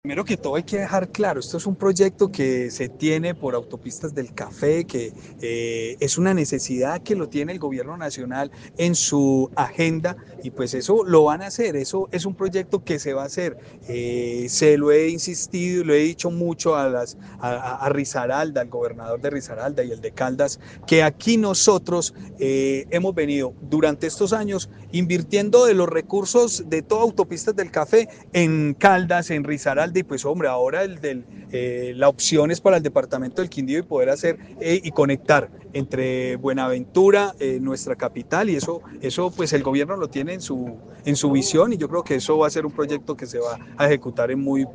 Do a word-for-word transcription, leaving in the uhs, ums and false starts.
Primero que todo hay que dejar claro, esto es un proyecto que se tiene por Autopistas del Café, que eh, es una necesidad que lo tiene el gobierno nacional en su agenda y pues eso lo van a hacer, eso es un proyecto que se va a hacer. Eh, se lo he insistido, lo he dicho mucho a, las, a, a Risaralda, al gobernador de Risaralda y el de Caldas, que aquí nosotros eh, hemos venido durante estos años invirtiendo de los recursos de toda Autopistas del Café en Caldas, en Risaralda, y pues hombre, ahora el del, eh, la opción es para el departamento del Quindío y poder hacer eh, y conectar entre Buenaventura, eh, nuestra capital, y eso, eso pues el gobierno lo tiene en su, en su visión y yo creo que eso va a ser un proyecto que se va a ejecutar en muy